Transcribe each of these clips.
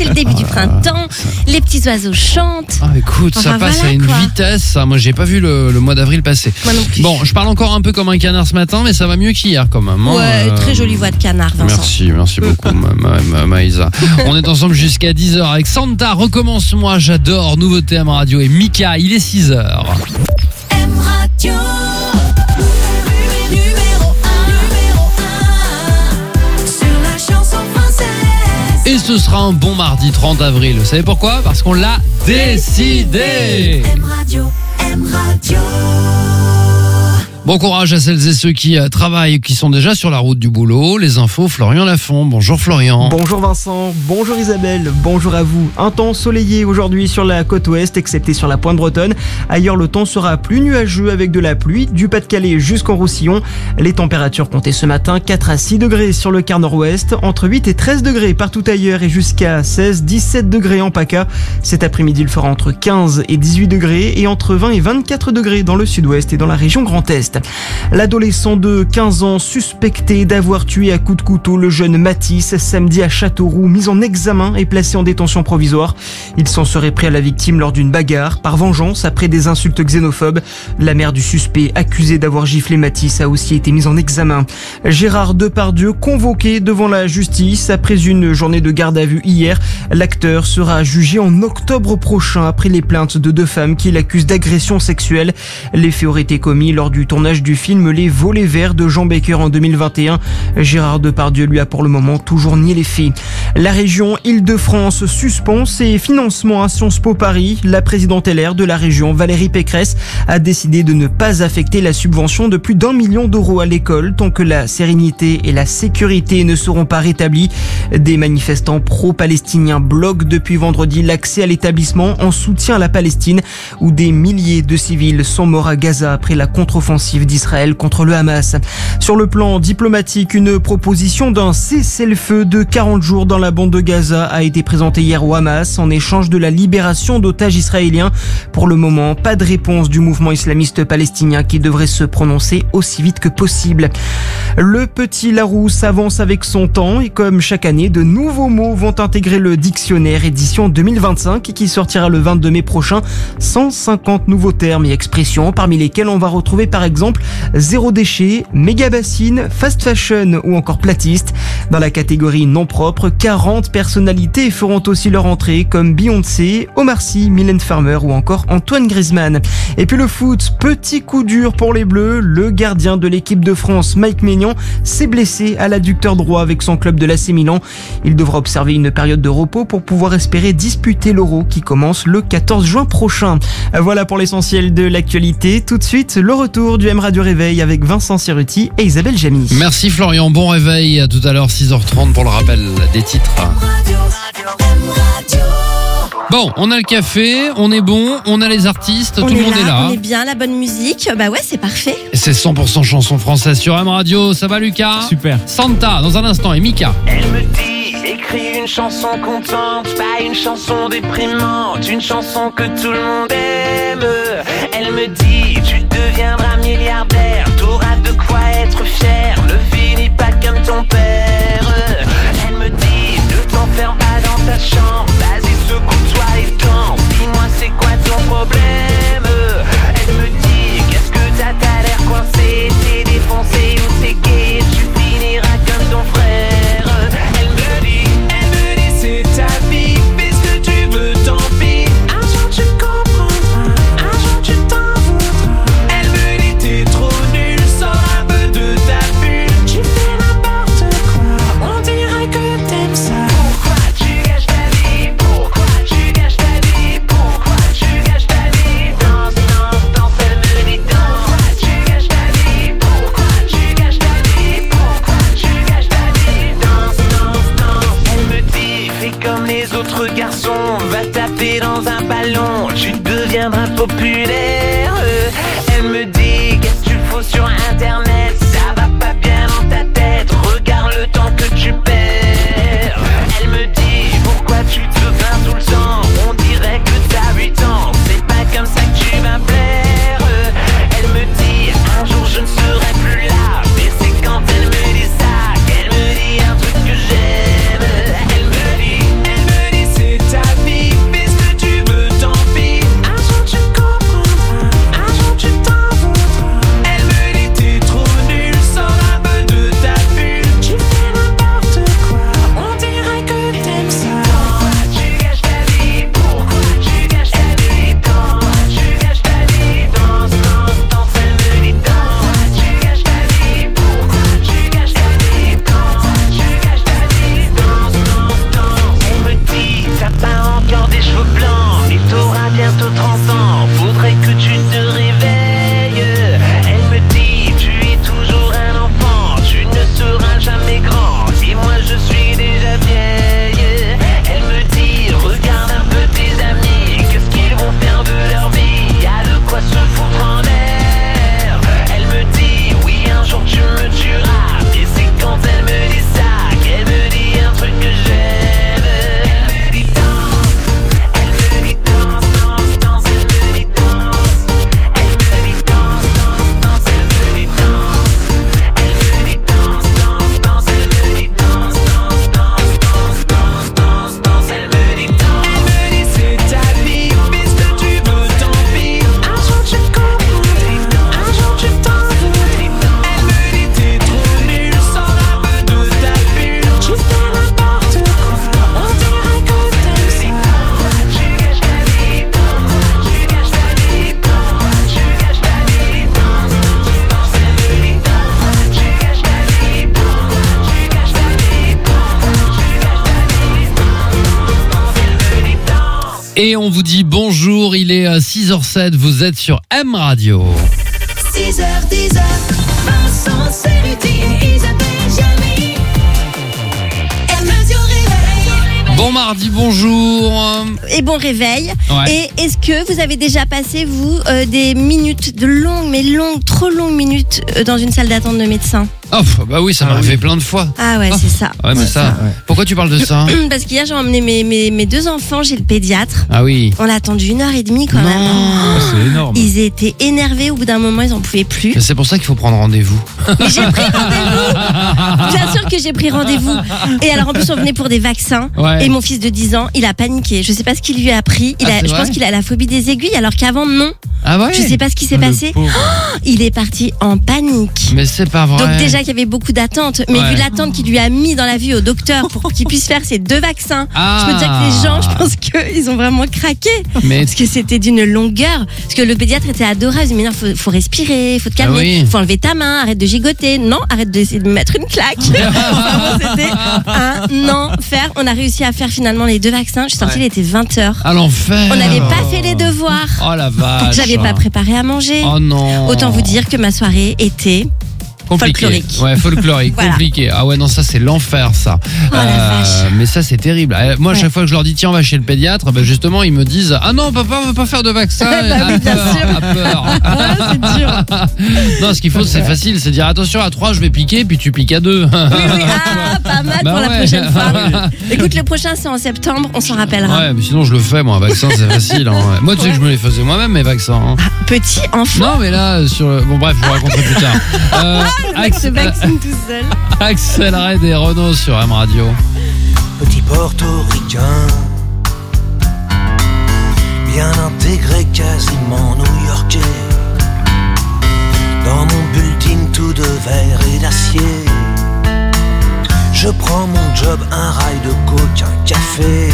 c'est le début du printemps. Les petits oiseaux chantent. Ah, écoute, ça passe à une vitesse. Ça. Moi, j'ai pas vu le mois d'avril passer. Moi non plus. Bon, je parle encore un peu comme un canard ce matin, mais ça va mieux qu'hier quand même. Ouais, très jolie voix de canard, Vincent. Merci beaucoup, Maïsa. On est ensemble jusqu'à 10h avec Santa, Recommence-moi, j'adore, nouveau thème radio, et Mika, il est 6h. M Radio. Et ce sera un bon mardi 30 avril. Vous savez pourquoi ? Parce qu'on l'a décidé. M Radio. Bon courage à celles et ceux qui travaillent, qui sont déjà sur la route du boulot. Les infos, Florian Lafont. Bonjour Florian. Bonjour Vincent, bonjour Isabelle, bonjour à vous. Un temps soleillé aujourd'hui sur la côte ouest, excepté sur la pointe bretonne. Ailleurs, le temps sera plus nuageux avec de la pluie, du Pas-de-Calais jusqu'en Roussillon. Les températures comptaient ce matin 4 à 6 degrés sur le quart nord-ouest, entre 8 et 13 degrés partout ailleurs et jusqu'à 16-17 degrés en PACA. Cet après-midi, il fera entre 15 et 18 degrés et entre 20 et 24 degrés dans le sud-ouest et dans la région Grand Est. L'adolescent de 15 ans suspecté d'avoir tué à coups de couteau le jeune Mathis samedi à Châteauroux, mis en examen et placé en détention provisoire. Il s'en serait pris à la victime lors d'une bagarre par vengeance après des insultes xénophobes. La mère du suspect accusé d'avoir giflé Mathis a aussi été mise en examen. Gérard Depardieu convoqué devant la justice après une journée de garde à vue hier. L'acteur sera jugé en octobre prochain après les plaintes de 2 femmes qui l'accusent d'agression sexuelle. Les faits auraient été commis lors du tournage du film Les Volets Verts de Jean Baker en 2021. Gérard Depardieu lui a pour le moment toujours nié les faits. La région Île-de-France suspend ses financements à Sciences Po Paris. La présidente LR de la région, Valérie Pécresse, a décidé de ne pas affecter la subvention de plus d'1 million d'euros à l'école tant que la sérénité et la sécurité ne seront pas rétablies. Des manifestants pro-palestiniens bloquent depuis vendredi l'accès à l'établissement en soutien à la Palestine, où des milliers de civils sont morts à Gaza après la contre-offensive d'Israël contre le Hamas. Sur le plan diplomatique, une proposition d'un cessez-le-feu de 40 jours dans la bande de Gaza a été présentée hier au Hamas en échange de la libération d'otages israéliens. Pour le moment, pas de réponse du mouvement islamiste palestinien qui devrait se prononcer aussi vite que possible. Le petit Larousse avance avec son temps et comme chaque année, de nouveaux mots vont intégrer le dictionnaire édition 2025 qui sortira le 22 mai prochain. 150 nouveaux termes et expressions parmi lesquels on va retrouver par exemple zéro déchet, méga bassine, fast fashion ou encore platiste. Dans la catégorie non propre, 40 personnalités feront aussi leur entrée comme Beyoncé, Omar Sy, Mylène Farmer ou encore Antoine Griezmann. Et puis le foot, petit coup dur pour les Bleus. Le gardien de l'équipe de France, Mike Maignan, s'est blessé à l'adducteur droit avec son club de l'AC Milan. Il devra observer une période de repos pour pouvoir espérer disputer l'Euro qui commence le 14 juin prochain. Voilà pour l'essentiel de l'actualité. Tout de suite, le retour du M Radio Réveil avec Vincent Cerruti et Isabelle Jamy. Merci Florian, bon réveil. À tout à l'heure 6h30 pour le rappel des titres. Bon, on a le café, on est bon, on a les artistes, tout le monde est là. On est bien, la bonne musique. Bah ouais, c'est parfait. C'est 100% chanson française sur M Radio. Ça va Lucas ? Super. Santa dans un instant et Mika. Elle me dit, écris une chanson contente, pas une chanson déprimante, une chanson que tout le monde aime. Elle me dit, tu deviendras milliardaire, t'auras de quoi être fier, ne finis pas comme ton père. Elle me dit, ne t'enferme pas dans ta chambre, vas-y secoue-toi et danse, dis-moi c'est quoi ton problème. Elle me dit, qu'est-ce que t'as l'air coincé, t'es défoncé ou t'es gay, tu finiras comme ton frère. Elle me dit, c'est ta vie, fais ce que tu veux, tant pis. Un jour tu comprendras, un jour tu t'en voudras. Elle me dit, t'es trop nul, sors un peu de ta bulle. Tu fais n'importe quoi, on dirait que t'aimes ça. Pourquoi tu gâches ta vie, pourquoi tu gâches ta vie, pourquoi tu gâches ta vie. Danse, danse, danse, elle me dit danse. Pourquoi tu gâches ta vie, pourquoi tu gâches ta vie, pourquoi tu gâches ta vie. Danse, danse, danse, elle me dit, fais comme les autres garçons, va taper dans un ballon, tu deviendras populaire. Elle me dit, qu'est-ce que tu fous sur internet, ça va pas bien dans ta tête, regarde le temps que tu perds. Elle me dit, pourquoi tu te plains tout le temps, on dirait que t'as 8 ans, c'est pas comme ça que tu vas plaire. Elle me dit, un jour je ne serai plus là, mais c'est quand elle me dit ça qu'elle me dit un truc que j'aime. Elle me dit, c'est Et on vous dit bonjour, il est 6h07, vous êtes sur M Radio. 6h, 10h, Vincent Cerruti et Isabelle Jamie. M Radio réveil. Bon mardi, bonjour. Et bon réveil. Ouais. Et est-ce que vous avez déjà passé, vous, des minutes, de longues, trop longues minutes dans une salle d'attente de médecin? Oh, bah oui, ça m'est arrivé plein de fois. Ah ouais, c'est ça. Ouais, mais ça, pourquoi tu parles de ça? Parce qu'hier, j'ai emmené mes deux enfants chez le pédiatre. Ah oui. On l'a attendu 1h30 quand même. Non, c'est énorme. Ils étaient énervés, au bout d'un moment, ils en pouvaient plus. mais c'est pour ça qu'il faut prendre rendez-vous. Mais j'ai pris rendez-vous. Bien sûr que j'ai pris rendez-vous. Et alors en plus, on venait pour des vaccins. Ouais. Et mon fils de 10 ans, il a paniqué. Je sais pas ce qu'il lui a pris. Ah, c'est Je vrai pense qu'il a la phobie des aiguilles, alors qu'avant, non. Ah ouais? Je sais pas ce qui s'est passé. Il est parti en panique. Mais c'est pas vrai. Donc déjà qu'il y avait beaucoup d'attentes, mais Ouais. vu l'attente qu'il lui a mis dans la vie au docteur pour qu'il puisse faire ses 2 vaccins, Ah. je peux te dire que les gens, je pense qu'ils ont vraiment craqué. Mais Parce que c'était d'une longueur. Parce que le pédiatre était adorable. Il me dit, mais non, faut respirer, faut te calmer, Ah oui. faut enlever ta main, arrête de gigoter. Non, arrête d'essayer de me mettre une claque. Vraiment, c'était un enfer. On a réussi à faire finalement les 2 vaccins. Je suis sortie, il était 20h. à l'enfer. On n'avait pas fait les devoirs. Oh la vache. J'avais pas préparé à manger. Oh non. Autant vous dire que ma soirée était compliqué. folklorique. Ouais, folklorique, Voilà. compliqué. Ah ouais, non, ça c'est l'enfer, ça. Oh la vache. Mais ça c'est terrible. Moi, à Ouais. chaque fois que je leur dis tiens, on va chez le pédiatre, bah, justement, ils me disent ah non, papa, on veut pas faire de vaccin. Bah oui, bien sûr. À peur. c'est dur. Non, ce qu'il faut, c'est facile, c'est dire attention, à 3 je vais piquer, puis tu piques à 2. Oui, ah, pas mal Bah pour la ouais. prochaine fois. Écoute, le prochain c'est en septembre, on s'en rappellera. Ouais, mais sinon je le fais, moi, un vaccin c'est facile. Hein. Moi, tu sais que je me les faisais moi-même, mes vaccins. Hein. Petit enfant, Non, mais là, bon, bref, je vous raconterai plus tard. le mec se vaccine tout seul. Axel Red et Renaud sur M Radio. Petit portoricain, bien intégré, quasiment new-yorkais. Dans mon bulletin tout de verre et d'acier, je prends mon job, un rail de coke, un café.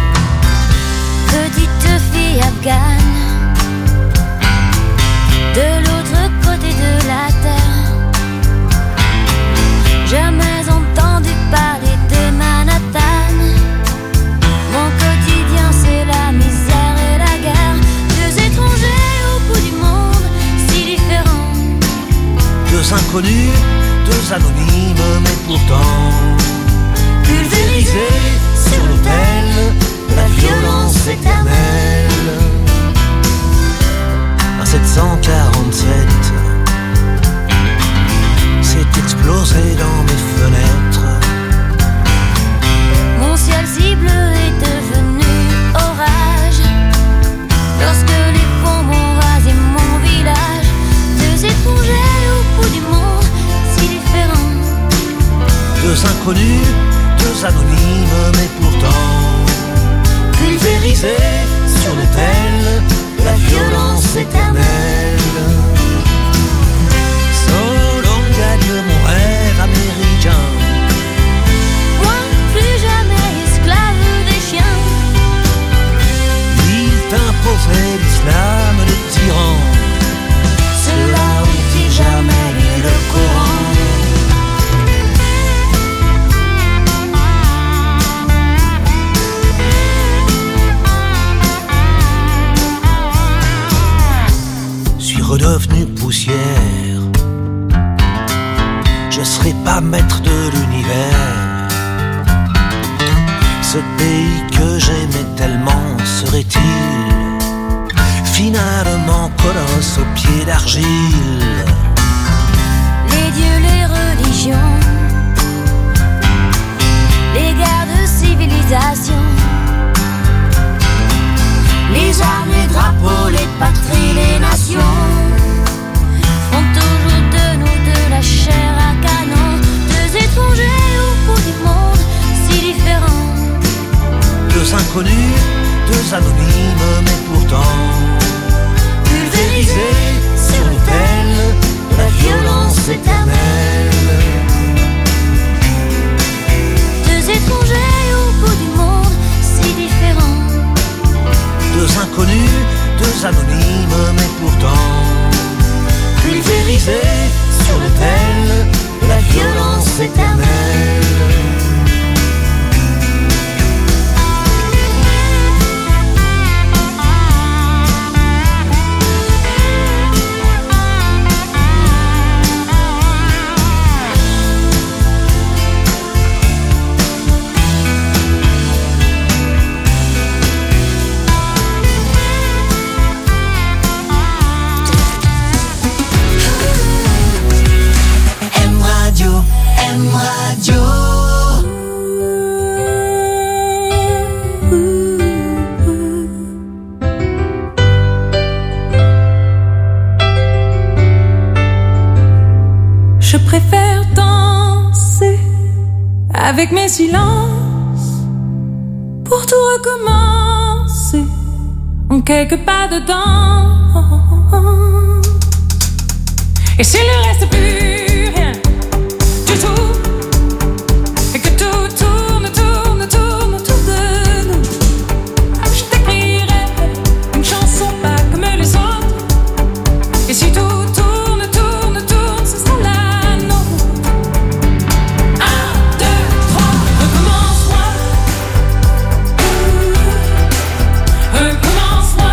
Petite fille afghane, de l'autre côté de la terre. Jamais entendu parler de Manhattan. Mon quotidien c'est la misère et la guerre. 2 étrangers au bout du monde, si différents. 2 inconnus, 2 anonymes, mais pourtant pulvérisés sur l'autel de la violence éternelle. Un 747 s'est explosé dans mes fenêtres. Mon ciel si bleu est devenu orage lorsque les bombes ont rasé mon village. 2 étrangers au bout du monde, si différents. 2 inconnus, 2 anonymes, mais pourtant pulvérisés sur l'autel de la violence éternelle. Solon gagne mon rêve américain. Moi, plus jamais esclave des chiens. Il t'imposait l'islam des tyrans. Cela ont-ils jamais lu le Coran? Suis redevenu poussière. Je serai pas maître de l'univers. Ce pays que j'aimais tellement serait-il finalement colosse aux pieds d'argile? Les dieux, les religions, les guerres de civilisation, les armes, les drapeaux, les patries, les nations font toujours de nous de la chair à canon. 2 étrangers au bout du monde, si différents. 2 inconnus, 2 anonymes, mais pourtant pulvérisés sur l'autel de la violence éternelle. 2 étrangers au bout du monde, si différents. 2 inconnus, 2 anonymes, mais pourtant pulvérisés sur l'autel de la violence éternelle. 2 avec mes silences, pour tout recommencer, en quelques pas dedans. Et s'il ne reste plus rien du tout, et que tout tourne autour de nous, je t'écrirai une chanson pas comme les autres. Et si tout tourne, ce sera la nôtre. 1, 2, 3, recommence-moi. Recommence-moi.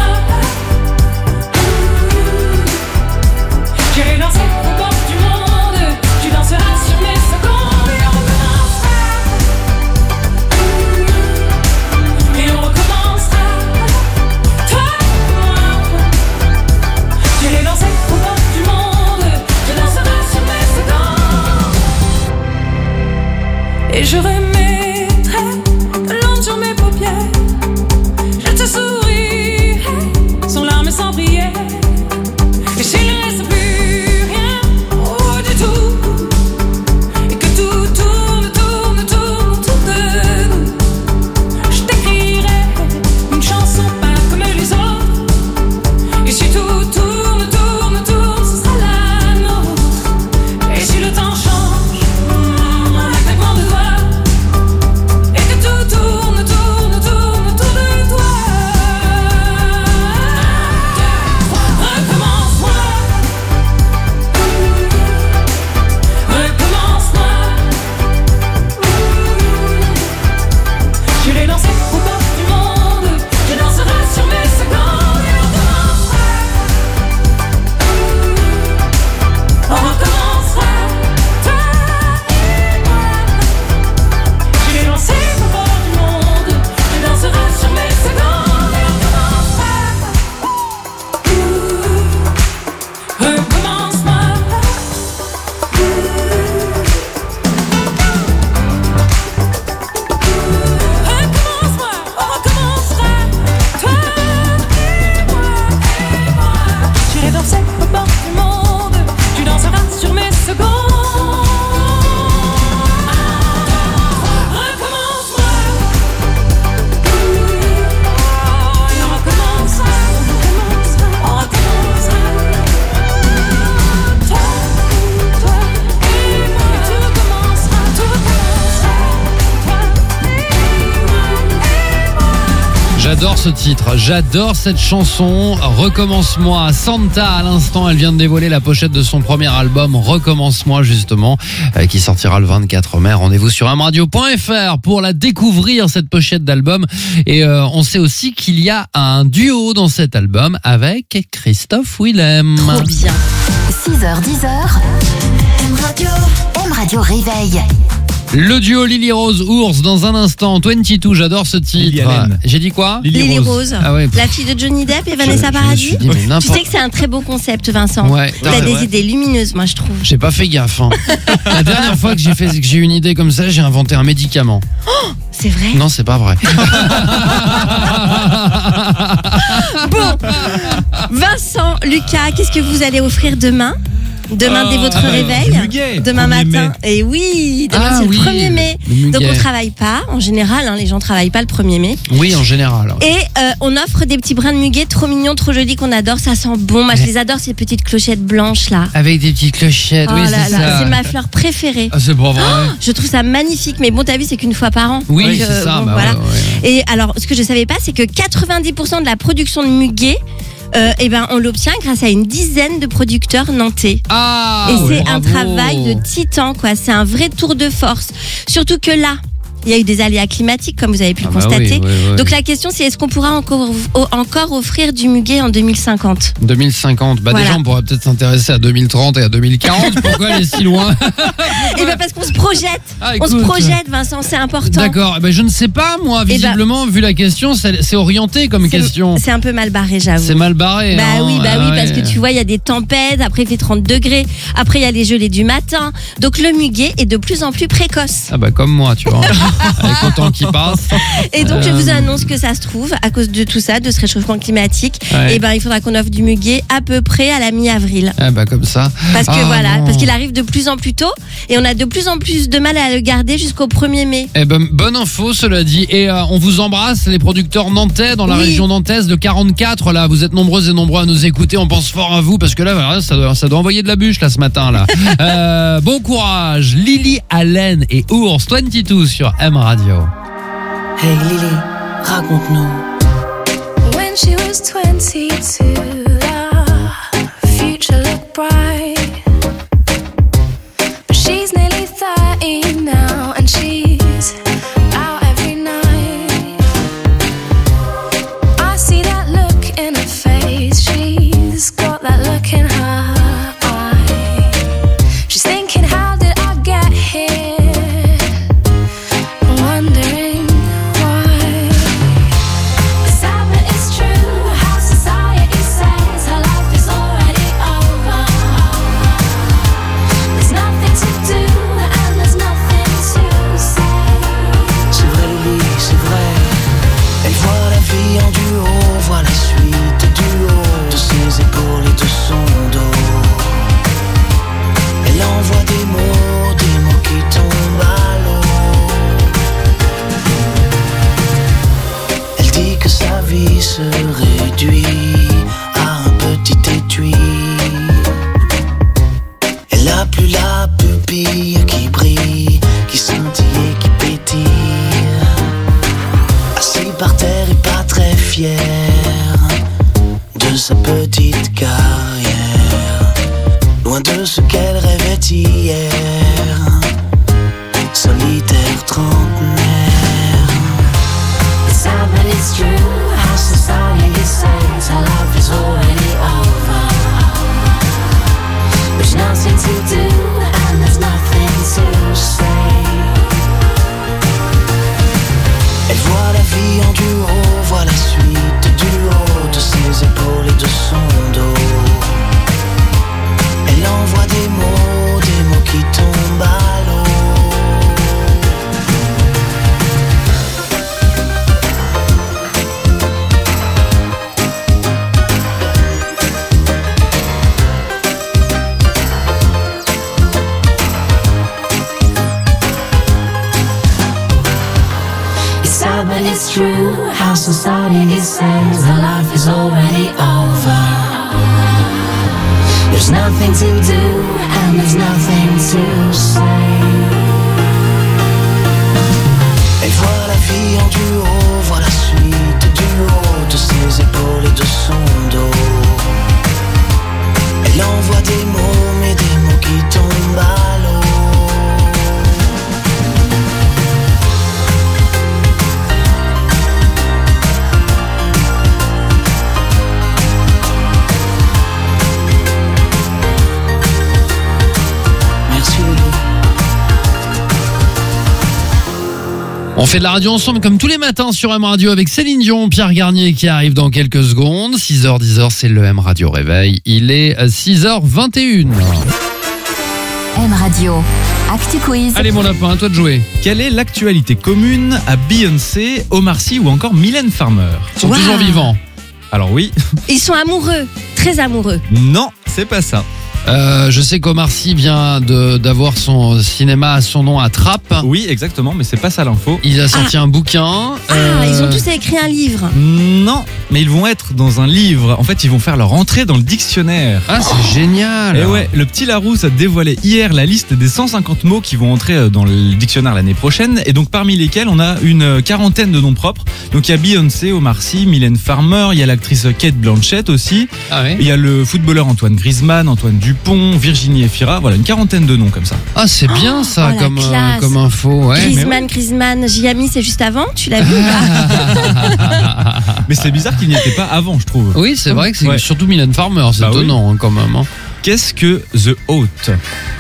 J'irai danser au bord du monde. Tu danseras sur mes secondes. Et on recommencera. Et on recommencera. Toi et moi. J'irai danser au bord du monde. Tu danseras sur mes secondes. Et je remettrai de l'ombre sur mes paupières. Je te sourirai sans larmes et sans prière. Et s'il ne reste plus rien du tout, et que tout tourne autour de nous, je t'écrirai une chanson pas comme les autres. Et si tout tourne, ce sera la nôtre. Et si le temps change, un claquement de doigts, et que tout tourne autour de toi. 1, 2, 3, recommence-moi. Recommence-moi. J'irai danser au bord du monde. Tu danseras sur mes secondes. Et on recommencera. On recommencera. Toi et moi. J'irai danser au bord du monde. Tu danseras sur mes secondes. Et on recommencera. Recommence-moi. Recommence-moi, on recommencera. Toi et moi. J'irai danser au bord du monde. Tu danseras sur mes secondes. Recommence-moi. Et on recommencera. On recommencera. Toi et moi. Tout recommencera. Toi et moi. J'adore ce titre, j'adore cette chanson. Recommence-moi. Santa, à l'instant, elle vient de dévoiler la pochette de son premier album, Recommence-moi, justement, qui sortira le 24 mai. Rendez-vous sur amradio.fr pour la découvrir, cette pochette d'album. Et on sait aussi qu'il y a un duo dans cet album avec Christophe Willem. Trop bien. 6h, 10h. M Radio réveille. Le duo Lily Rose Ours dans un instant. 22, j'adore ce Lily titre. Allen. J'ai dit quoi? Lily Rose, Ah ouais. la fille de Johnny Depp et Vanessa Je me Paradis. suis dit, mais Tu n'importe- sais que c'est un très beau concept, Vincent. Ouais, T'as des idées lumineuses, moi je trouve. J'ai pas fait gaffe. Hein. La dernière fois que j'ai eu une idée comme ça, j'ai inventé un médicament. C'est vrai. Non, c'est pas vrai. Bon, Vincent, Lucas, qu'est-ce que vous allez offrir demain? Demain, dès votre réveil, du muguet, demain 1er matin. Et oui, demain c'est le 1er mai. le muguet. Donc on travaille pas, en général, les gens travaillent pas le 1er mai. Oui, en général. Et on offre des petits brins de muguet trop mignons, trop jolis, qu'on adore, ça sent bon. Moi je les adore, ces petites clochettes blanches là. Avec des petites clochettes, Oh oui, là c'est là, ça. c'est ma fleur préférée. Ah, c'est pas vrai. Je trouve ça magnifique, mais bon, t'as vu, c'est qu'une fois par an. Oui, Donc, c'est ça. bon, bah voilà. ouais, ouais. Et alors, ce que je savais pas, c'est que 90% de la production de muguet, on l'obtient grâce à une dizaine de producteurs nantais. Ah, Et c'est un bravo. travail de titan, quoi. C'est un vrai tour de force. Surtout que là, il y a eu des aléas climatiques, comme vous avez pu le Ah bah constater. oui, oui, oui. Donc la question, c'est est-ce qu'on pourra encore offrir du muguet en 2050 2050. Bah Voilà. déjà, on pourrait peut-être s'intéresser à 2030 et à 2040. Pourquoi aller si loin? Eh bien parce qu'on se projette. Ah, On se écoute. projette, Vincent, c'est important. D'accord. Eh ben, je ne sais pas, moi. ben, Visiblement, vu la question, c'est orienté comme question. C'est un peu mal barré, j'avoue. C'est mal barré. Bah hein. oui, Ah parce ouais. que tu vois, il y a des tempêtes, après il fait 30 degrés, après il y a les gelées du matin. Donc le muguet est de plus en plus précoce. Ah bah comme moi, tu vois. Avec autant qui passe. Et donc, je vous annonce que ça se trouve, à cause de tout ça, de ce réchauffement climatique, Ouais. et ben, il faudra qu'on offre du muguet à peu près à la mi-avril. Eh ben, comme ça. Parce que Ah, voilà, non. parce qu'il arrive de plus en plus tôt et on a de plus en plus de mal à le garder jusqu'au 1er mai. Eh ben, bonne info, cela dit. Et on vous embrasse, les producteurs nantais dans la Oui. région nantaise de 44. Là, vous êtes nombreuses et nombreux à nous écouter. On pense fort à vous parce que là, voilà, ça doit envoyer de la bûche là ce matin là. Bon courage, Lily Allen et Ours 22 sur M Radio. Hey Lily, raconte-nous. When she was 22, the future looked bright. But she's nearly 30 now, and she's out every night. I see that look in her face, she's got that look in her eye. She's thinking, how did I get here? Wondering why. It's sad but it's true, how society says her life is already over. There's nothing to do and there's nothing to say. C'est vrai Lily, c'est vrai. Elle voit la vie en duo, voit la suite du haut de ses épaules et de son dos. Elle envoie des mots qui tombent à l'eau. Elle dit que sa vie se réduit à un petit étui. Elle a plus la pupille qui brille, qui scintille et qui pétille. Assis par terre et pas très fier de sa petite carrière, loin de ce qu'elle rêvait hier, solitaire trentenaire. It's sad but it's true, how society says her life is already over. There's nothing to do and there's nothing to say. Elle voit la vie en duo, voit la suite du haut de ses épaules et de son dos. Elle envoie des mots qui tombent à l'eau. It's sad but it's true, how society says her life is already over. There's nothing to do and there's nothing to say. Elle voit la vie en duo, voit la suite du haut de ses épaules et de son dos. Elle envoie des mots, mais des mots qui tombent à l'eau. Merci Lily. On fait de la radio ensemble comme tous les matins sur M Radio avec Céline Dion, Pierre Garnier qui arrive dans quelques secondes. 6h, 10h, c'est le M Radio Réveil. Il est 6h21. M Radio. Actu Quiz. Allez mon lapin, à toi de jouer. Quelle est l'actualité commune à Beyoncé, Omar Sy ou encore Mylène Farmer? Ils sont Wow. toujours vivants. Alors oui, Ils sont amoureux, très amoureux. non, c'est pas ça. Je sais qu'Omar Sy vient d'avoir son cinéma à son nom à Trappes. Oui, exactement, mais c'est pas ça l'info. Il a sorti un bouquin. Ils ont tous écrit un livre. Non, mais ils vont être dans un livre. En fait, ils vont faire leur entrée dans le dictionnaire. Ah, c'est génial. Et ouais, le petit Larousse a dévoilé hier la liste des 150 mots qui vont entrer dans le dictionnaire l'année prochaine. Et donc parmi lesquels on a une quarantaine de noms propres. Donc il y a Beyoncé, Omar Sy, Mylène Farmer, il y a l'actrice Cate Blanchett aussi. Ah ouais. Il y a le footballeur Antoine Griezmann, Antoine Dupont, Virginie Efira. Voilà, une quarantaine de noms comme ça. Ah, c'est bien ça oh, la classe. comme info. Ouais. Griezmann, Giami, c'est juste avant, tu l'as vu ou pas? Mais c'est bizarre qu'il n'y était pas avant, je trouve. Oui, c'est vrai que c'est Ouais. surtout Mylène Farmer, c'est Bah oui. étonnant quand même. Hein. Qu'est-ce que The Haute?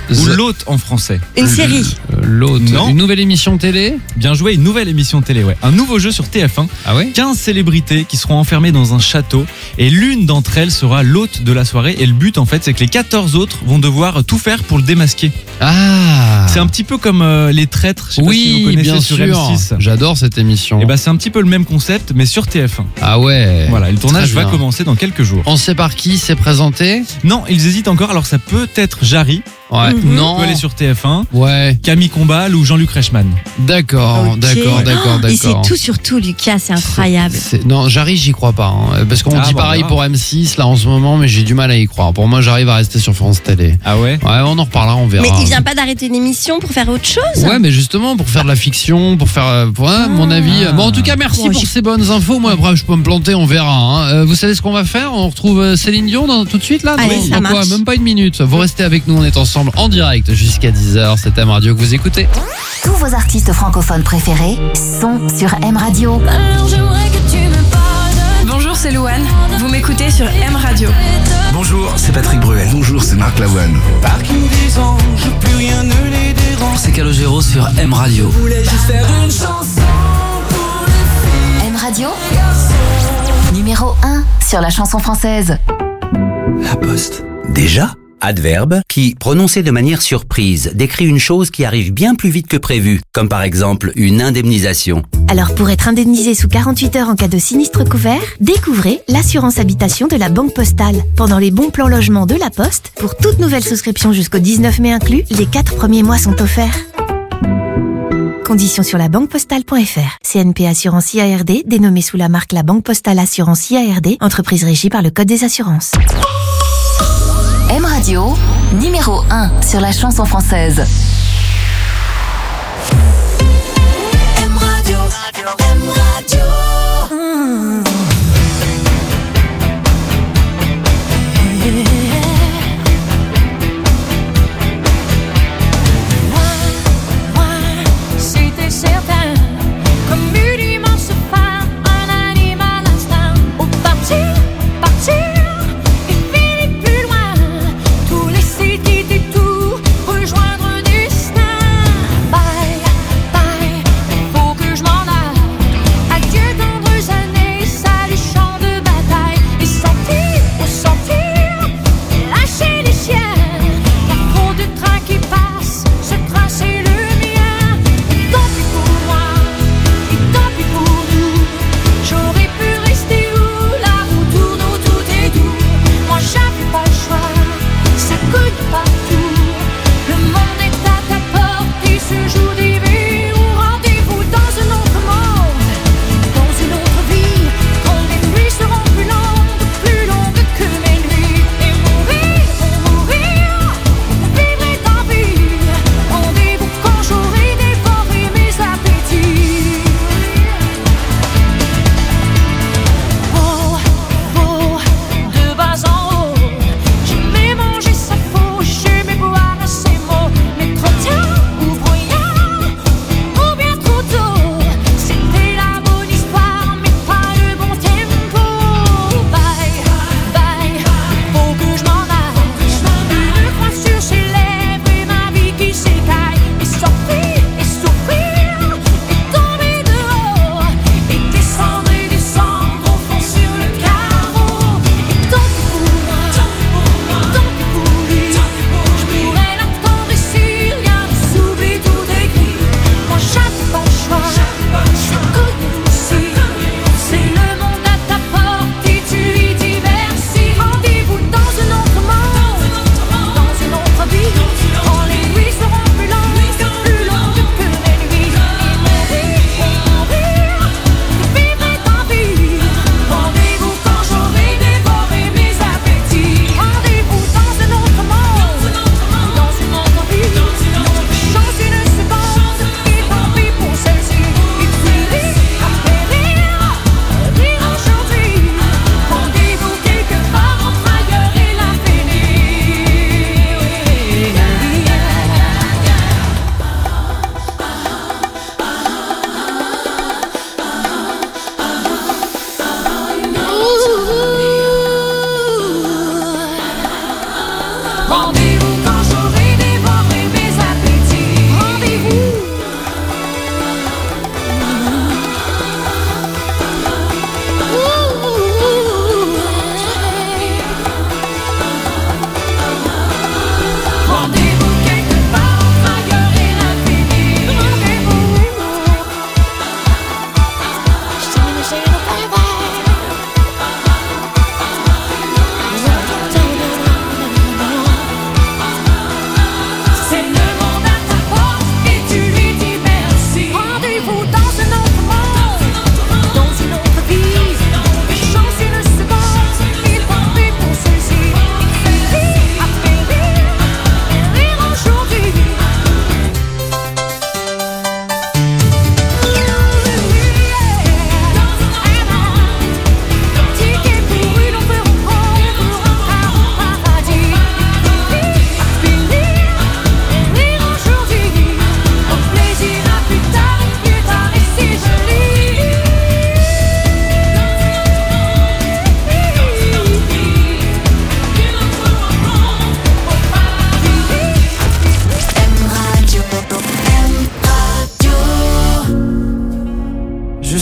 ou L'Hôte en français. Une série. L'Hôte. Non. Une nouvelle émission télé. Bien joué, une nouvelle émission télé, ouais. Un nouveau jeu sur TF1. Ah ouais. 15 célébrités qui seront enfermées dans un château et l'une d'entre elles sera l'hôte de la soirée. Et le but, en fait, c'est que les 14 autres vont devoir tout faire pour le démasquer. Ah. C'est un petit peu comme Les Traîtres. Je sais pas si vous Oui, connaissez bien sur sûr. M6. J'adore cette émission. Et bah, c'est un petit peu le même concept, mais sur TF1. Ah ouais. Voilà, le tournage Très va bien. commencer dans quelques jours. On sait par qui c'est présenté. Non, ils hésitent encore. Alors, ça peut être Jarry. Ouais. On peut Non. aller sur TF1. Ouais. Camille Combal ou Jean-Luc Reichmann. D'accord, Ok. d'accord. Il sait tout sur tout, Lucas, c'est incroyable. Non, Jarry, j'y crois pas. Hein, parce qu'on dit bon, pareil voilà. pour M6 là en ce moment, mais j'ai du mal à y croire. Pour moi, j'arrive à rester sur France Télé. Ah ouais. Ouais, on en reparlera, on verra. Mais il vient pas d'arrêter une émission pour faire autre chose? Ouais, mais justement pour faire de la fiction, pour faire, mon avis. Bon, en tout cas, merci Bon, pour ces bonnes infos. Moi, après, je peux me planter, on verra. Hein. Vous savez ce qu'on va faire? On retrouve Céline Dion tout de suite là. Allez, ça Dans quoi marche. Même pas une minute. Vous restez avec nous, on est ensemble en direct jusqu'à 10h. C'est M Radio que vous écoutez. Tous vos artistes francophones préférés sont sur M Radio. Alors j'aimerais que tu me pardonnes. Bonjour, c'est Louane. Vous m'écoutez sur M Radio. Bonjour, c'est Patrick Bruel. Bonjour, c'est Marc Lavoine. Parking des anges, plus rien ne les dérange. C'est Calogero sur M Radio. Je voulais juste faire une chanson pour les filles. M Radio, numéro 1 sur la chanson française. La Poste. Déjà ? Adverbe qui, prononcé de manière surprise, décrit une chose qui arrive bien plus vite que prévu, comme par exemple une indemnisation. Alors pour être indemnisé sous 48 heures en cas de sinistre couvert, découvrez l'assurance habitation de la Banque Postale. Pendant les bons plans logement de la Poste, pour toute nouvelle souscription jusqu'au 19 mai inclus, les 4 premiers mois sont offerts. Conditions sur labanquepostale.fr. CNP Assurance IARD, dénommée sous la marque La Banque Postale Assurance IARD, entreprise régie par le Code des assurances. M Radio, numéro 1 sur la chanson française. M Radio, M Radio. C'était certain, comme une immense femme, un animal instinct. Au partir, et finir plus loin. Tout laisser, quitter tout, rejoindre un destin. Bye, bye, faut que je m'en aille. Adieu tendres années,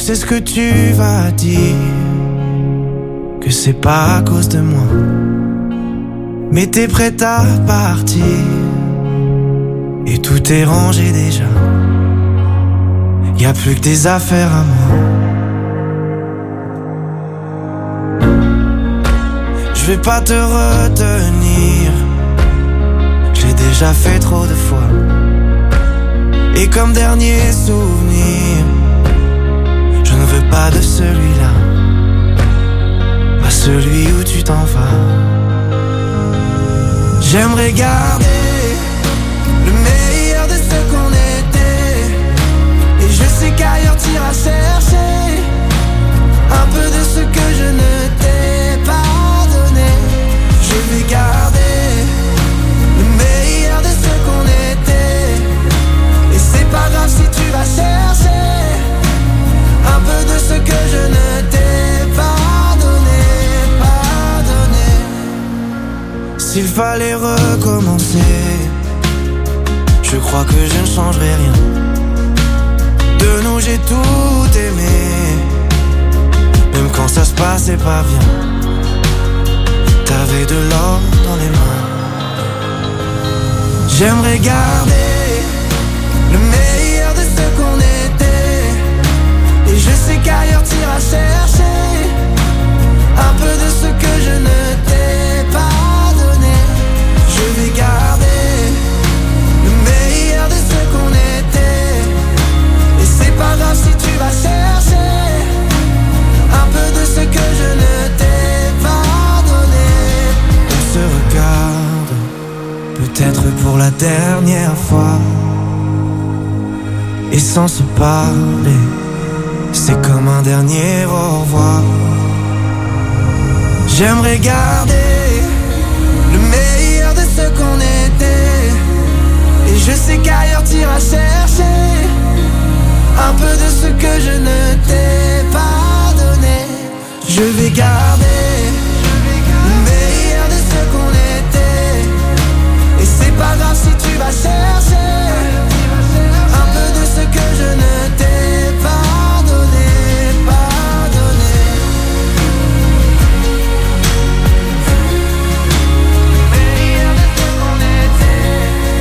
sais ce que tu vas dire, que c'est pas à cause de moi. Mais t'es prête à partir, et tout est rangé déjà. Y'a plus que des affaires à moi. Je vais pas te retenir, j'ai déjà fait trop de fois. Et comme dernier souvenir, je ne veux pas de celui-là, pas celui où tu t'en vas. J'aimerais garder le meilleur de ce qu'on était, et je sais qu'ailleurs t'iras chercher un peu de ce que je ne t'ai pas donné. Je vais garder le meilleur de ce qu'on était, et c'est pas grave si tu vas chercher un peu de ce que je ne t'ai pas donné, pas donné. S'il fallait recommencer, je crois que je ne changerai rien. De nous j'ai tout aimé, même quand ça se passait pas bien. T'avais de l'or dans les mains. J'aimerais garder le meilleur de ce qu'on était, et je sais qu'ailleurs t'iras chercher un peu de ce que je ne t'ai pas donné. Je vais garder le meilleur de ce qu'on était, et c'est pas grave si tu vas chercher un peu de ce que je ne t'ai pas donné. On se regarde, peut-être pour la dernière fois, et sans se parler, c'est comme un dernier au revoir. J'aimerais garder le meilleur de ce qu'on était, et je sais qu'ailleurs t'iras chercher un peu de ce que je ne t'ai pas donné. Je vais garder le meilleur de ce qu'on était, et c'est pas grave si tu vas chercher un peu de ce que je ne t'ai pas donné, pas donné. Le meilleur de ce qu'on était,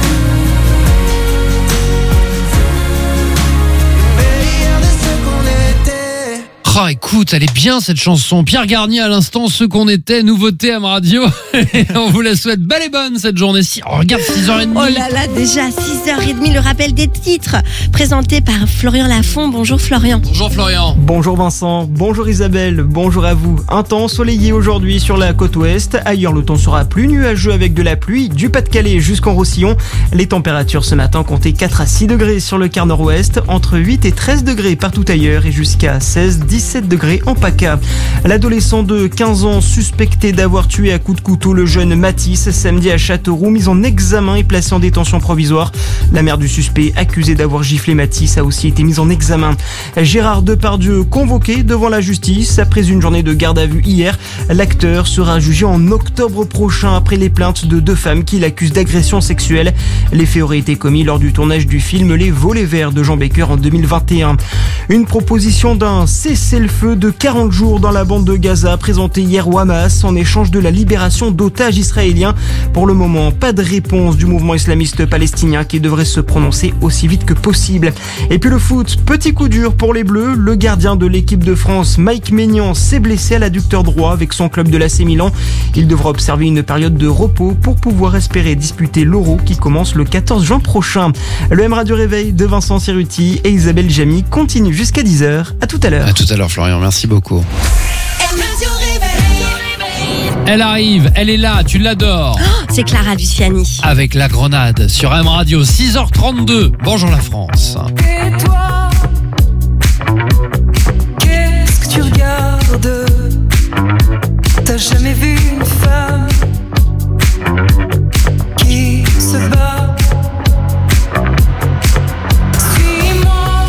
le meilleur de ce qu'on était. Oh, écoute, elle est bien cette chanson. Pierre Garnier à l'instant, ce qu'on était, nouveauté à Radio. Et on vous la souhaite belle et bonne cette journée. Oh, regarde, 6h30. Oh là là, déjà 6h30, le rappel des titres présenté par Florian Lafont. Bonjour Florian. Bonjour Florian. Bonjour Vincent, bonjour Isabelle, bonjour à vous. Un temps ensoleillé aujourd'hui sur la côte ouest. Ailleurs, le temps sera plus nuageux avec de la pluie du Pas-de-Calais jusqu'en Roussillon. Les températures ce matin comptaient 4 à 6 degrés sur le quart nord-ouest, entre 8 et 13 degrés partout ailleurs, et jusqu'à 16-17 degrés en PACA. L'adolescent de 15 ans suspecté d'avoir tué à coups de couteau le jeune Mathis samedi à Châteauroux, mis en examen et placé en détention provisoire. La mère du suspect, accusée d'avoir giflé Mathis, a aussi été mise en examen. Gérard Depardieu convoqué devant la justice après une journée de garde à vue hier. L'acteur sera jugé en octobre prochain après les plaintes de 2 femmes qui l'accusent d'agression sexuelle. Les faits auraient été commis lors du tournage du film Les Volets Verts de Jean Baker en 2021. Une proposition d'un cessez-le-feu de 40 jours dans la bande de Gaza présentée hier au Hamas en échange de la libération d'otages israéliens. Pour le moment, pas de réponse du mouvement islamiste palestinien qui devrait se prononcer aussi vite que possible. Et puis le foot, petit coup dur pour les Bleus. Le gardien de l'équipe de France, Mike Maignan, s'est blessé à l'adducteur droit avec son club de l'AC Milan. Il devra observer une période de repos pour pouvoir espérer disputer l'Euro qui commence le 14 juin prochain. Le M Radio Réveil de Vincent Cerruti et Isabelle Jamy continue jusqu'à 10h. À tout à l'heure. À tout à l'heure Florian, merci beaucoup. Elle arrive, elle est là, tu l'adores. Oh, c'est Clara Luciani. Avec la grenade sur M Radio, 6h32. Bonjour la France. Et toi, qu'est-ce que tu regardes? T'as jamais vu une femme qui se bat? Suis-moi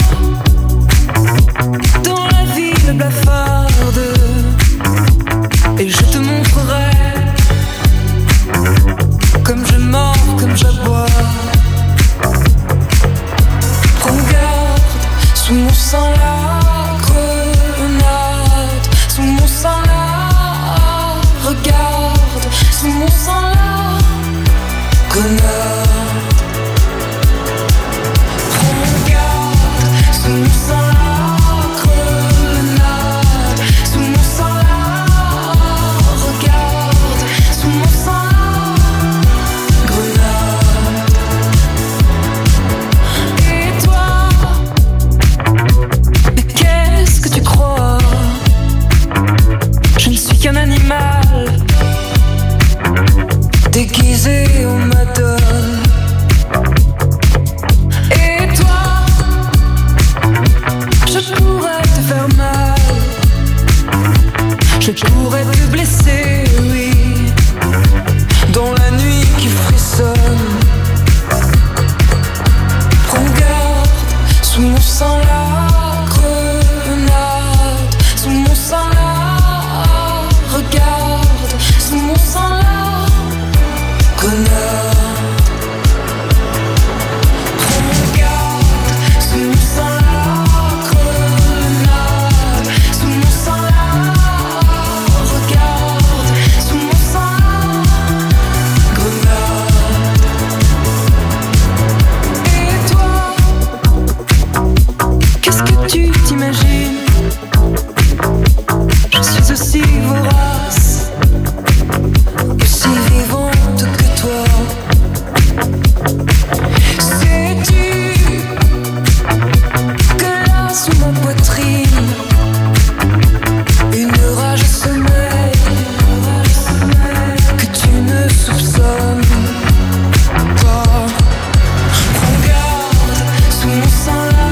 dans la ville blafarde, et je te montrerai comme je mords, comme j'aboie. Prends garde. déguisé au madone. Et toi, je pourrais te faire mal, je pourrais te blesser, oui, dans la nuit qui frissonne. Prends garde, sous mon sang la grenade, sous mon sang la regarde, sous mon sang la grenade. Tu t'imagines, je suis aussi vorace, aussi vivante que toi. Sais-tu que là sous ma poitrine, une rage sommeille que tu ne soupçonnes pas. Prends garde, sous mon sang là.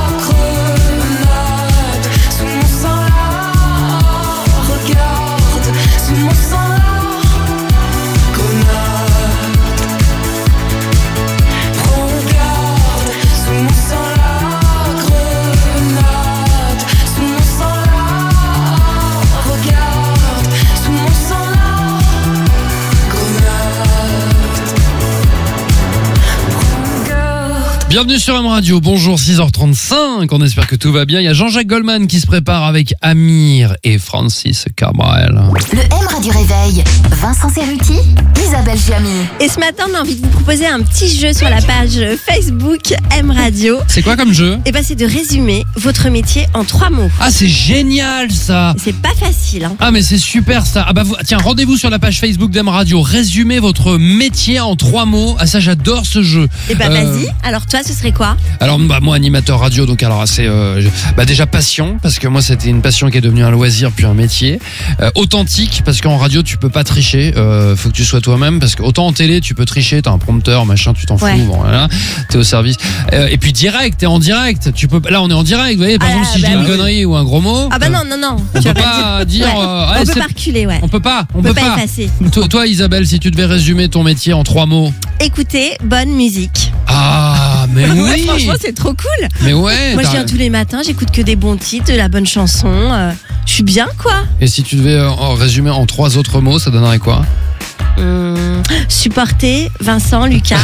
Bienvenue sur M Radio, bonjour 6h35, on espère que tout va bien. Il y a Jean-Jacques Goldman qui se prépare avec Amir et Francis Cabrel. Le M Radio Réveil, Vincent Cerruti, Isabelle Giamy. Et ce matin, on a envie de vous proposer un petit jeu sur la page Facebook M Radio. C'est quoi comme jeu ? Et c'est de résumer votre métier en 3 mots. Ah, c'est génial ça. C'est pas facile, hein. Ah mais c'est super ça. Ah tiens, rendez-vous sur la page Facebook d'M Radio. Résumez votre métier en 3 mots. Ah ça, j'adore ce jeu. Et vas-y. Alors toi, ce serait quoi ? Alors moi, animateur radio, donc alors c'est déjà passion, parce que moi c'était une passion qui est devenue un loisir puis un métier. Authentique, parce qu'en radio tu peux pas tricher. Faut que tu sois toi-même, parce que autant en télé tu peux tricher, t'as un prompteur, machin, tu t'en fous. Bon voilà, t'es au service. Et puis direct, t'es en direct. Tu peux. Là on est en direct, vous voyez. Par exemple, si je dis une connerie ou un gros mot. Ah non. On peut pas dire. On peut pas reculer, ouais. On peut pas effacer. Toi Isabelle, si tu devais résumer ton métier en 3 mots. Écoutez, bonne musique. Ah mais oui. Ouais, franchement, c'est trop cool. Mais ouais. Moi, je viens tous les matins, j'écoute que des bons titres, de la bonne chanson. Je suis bien, quoi. Et si tu devais résumer en 3 autres mots, ça donnerait quoi ? Supporter Vincent, Lucas.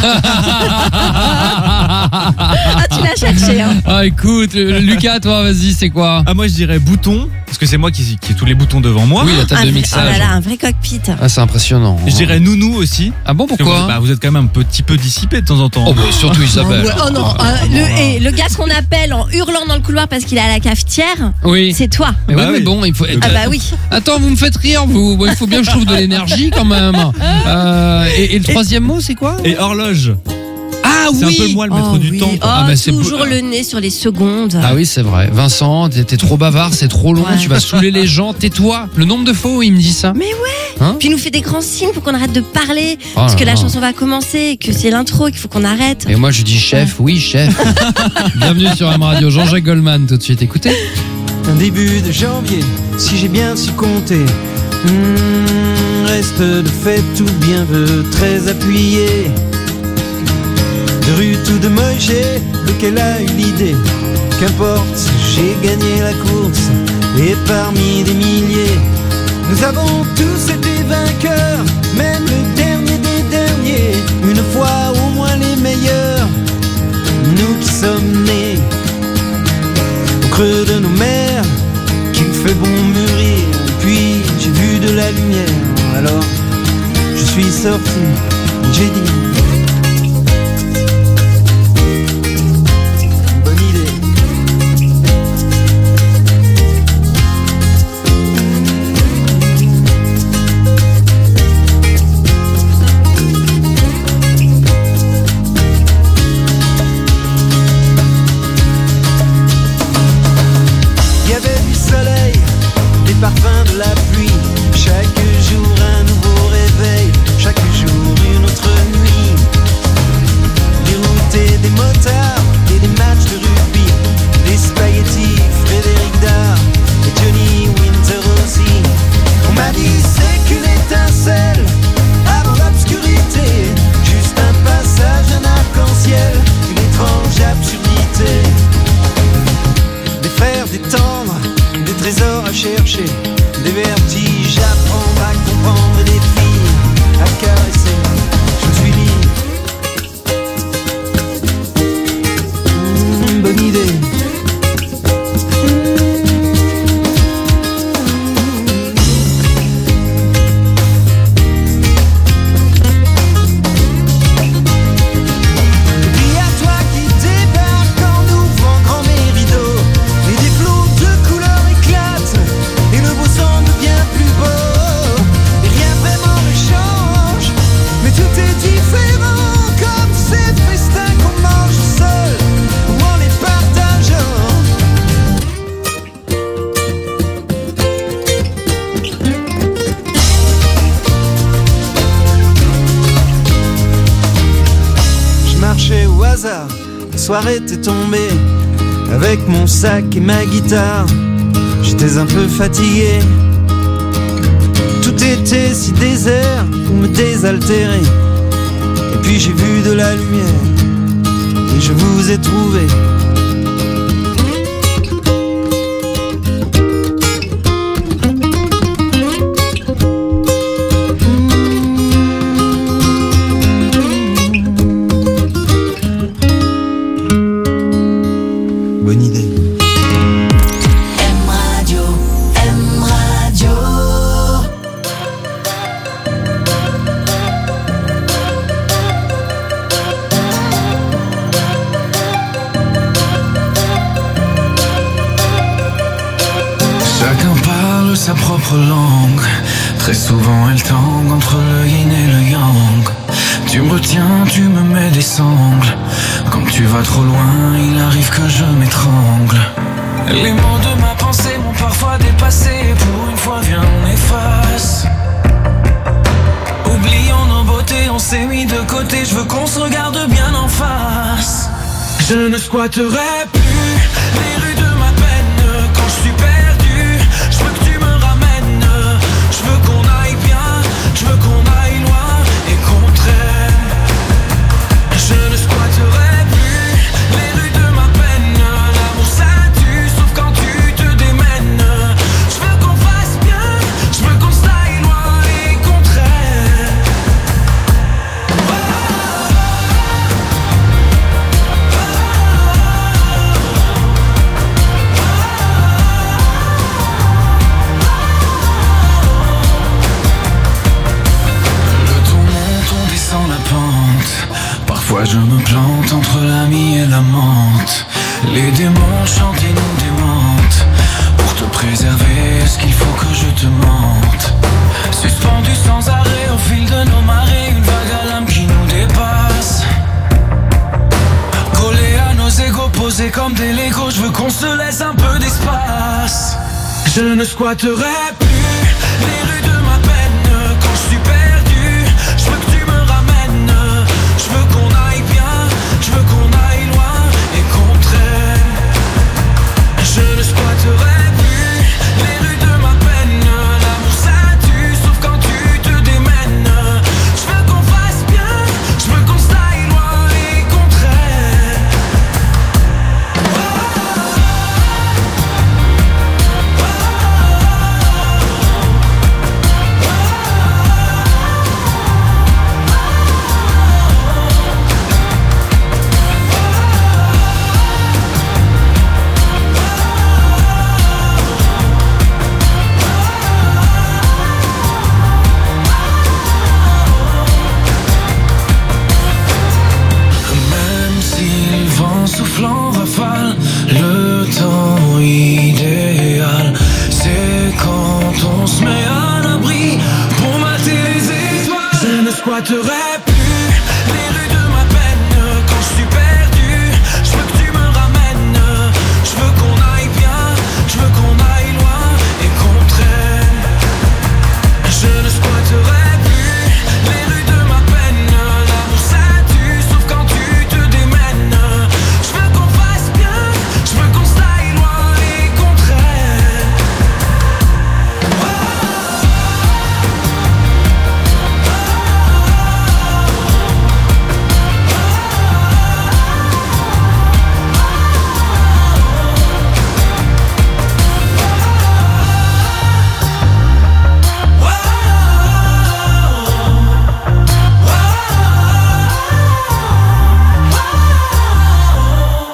Ah, tu l'as cherché, hein. Ah, écoute, Lucas, toi, vas-y, c'est quoi ? Ah, moi, je dirais bouton, parce que c'est moi qui ai tous les boutons devant moi. Oui, la table de mixage. Oh là là, un vrai cockpit. Ah, c'est impressionnant. Je dirais nounou aussi. Ah bon, pourquoi ? Vous êtes quand même un petit peu dissipé de temps en temps. Oh, surtout Isabelle. Oh non, le gars qu'on appelle en hurlant dans le couloir parce qu'il est à la cafetière, oui. C'est toi. Mais mais bon, il faut. Ah bah oui. Attends, vous me faites rire, vous. Il faut bien que je trouve de l'énergie quand même. Et le 3e mot, c'est quoi ? Et horloge. Ah c'est un peu moi le maître du temps. C'est toujours le nez sur les secondes. Ah oui, c'est vrai. Vincent, t'es trop bavard, c'est trop long, tu vas saouler les gens, tais-toi. Le nombre de fois où il me dit ça. Mais ouais. Puis il nous fait des grands signes pour qu'on arrête de parler, parce que la chanson va commencer, que c'est l'intro, qu'il faut qu'on arrête. Et moi je dis chef, oui chef. Bienvenue sur M Radio, Jean-Jacques Goldman tout de suite, écoutez. Un début de janvier, si j'ai bien su compter. Reste de fait tout bien veut très appuyé. De rue tout de Moget, lequel a eu l'idée. Qu'importe, j'ai gagné la course. Et parmi des milliers, nous avons tous été vainqueurs. Même le dernier des derniers, une fois au moins les meilleurs. Nous qui sommes nés au creux de nos mers, qu'il fait bon mûrir. Puis j'ai vu de la lumière, alors je suis sorti, j'ai dit bonne idée. Il y avait du soleil, parfum de la pluie, chaque jour un nouveau réveil, chaque jour les vertiges, apprendre à comprendre des filles, à caresser, je suis libre. Bonne idée. La soirée était tombée avec mon sac et ma guitare. J'étais un peu fatigué. Tout était si désert pour me désaltérer. Et puis j'ai vu de la lumière et je vous ai trouvé. Bonne idée. M Radio, M Radio. Chacun parle sa propre langue. Très souvent elle tangue entre le yin et le yang. Tu me retiens, tu me mets des sangles. Quand tu vas trop loin, il arrive que je m'étrangle. Les mots de ma pensée m'ont parfois dépassé. Pour une fois, viens, on efface. Oublions nos beautés, on s'est mis de côté. Je veux qu'on se regarde bien en face. Je ne squatterai plus les rues de ma peine. Quand je suis perdu, je veux que tu me ramènes. Je veux qu'on aille bien, je veux qu'on aille loin et qu'on traîne. Je ne squatterai plus les rues de ma peine. L'amour ça tue, sauf quand tu te démènes. Je veux qu'on fasse bien, je veux qu'on s'aille loin et qu'on traîne. Le ton monte, on descend la pente. Parfois je me plante entre l'ami et l'amante. Les démons chantent et nous démentent. Pour te préserver, est-ce qu'il faut que je te mente? Suspendu sans arrêt au fil de nos marées. Une vague à l'âme qui nous dépasse. Collé à nos égos, posés comme des Legos. Je veux qu'on se laisse un peu d'espace. Je ne squatterai plus les rues de ma peine. Quand je suis perdu, je veux que tu me ramènes. Je veux qu'on aille bien, je veux qu'on aille loin et qu'on traîne. Je ne squatterai plus les rues de ma peine. L'amour ça tue, sauf quand tu te démènes. Je veux qu'on fasse bien, je veux qu'on s'aille loin et qu'on traîne. Même si le vent souffle en rafale, le temps idéal, c'est quand on se met à l'abri pour mater les étoiles. Je ne squatterai plus les rues de ma peine. Quand je suis perdu, je veux que tu me ramènes. Je veux qu'on aille bien, je veux qu'on aille loin et qu'on traîne. Je ne squatterai plus les rues de ma peine. L'amour ça tue, sauf quand tu te démènes. Je veux qu'on fasse bien, je veux qu'on s'aille loin et qu'on traîne.